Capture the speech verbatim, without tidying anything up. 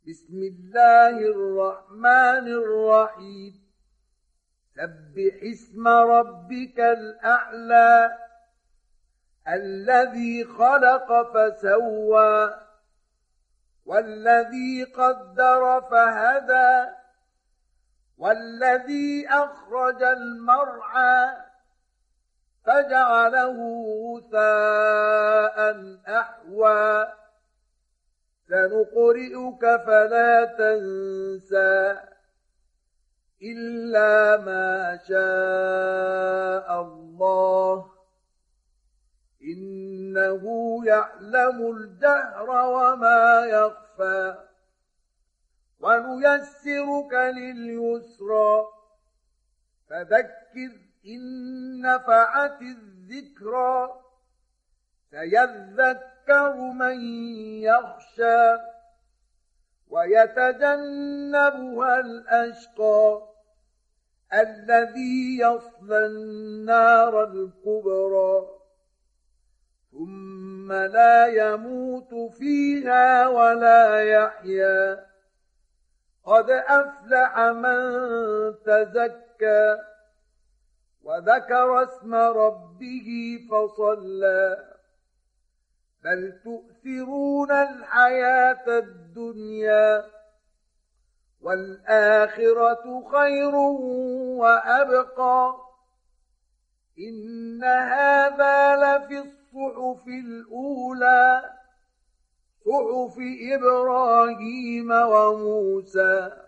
بسم الله الرحمن الرحيم. سبح اسم ربك الأعلى الذي خلق فسوى والذي قدر فهدى والذي أخرج المرعى فجعله غثاء أحوى سنقرئك فلا تنسى إلا ما شاء الله إنه يعلم الجهر وما يخفى ونيسرك لليسرى فذكر إن نفعت الذكرى سيذكر من يخشى ويتجنبها الأشقى الذي يصلى النار الكبرى ثم لا يموت فيها ولا يحيا قد أفلح من تزكى وذكر اسم ربه فصلى بل تؤثرون الحياة الدنيا والآخرة خير وأبقى إن هذا لفي الصحف الأولى صحف إبراهيم وموسى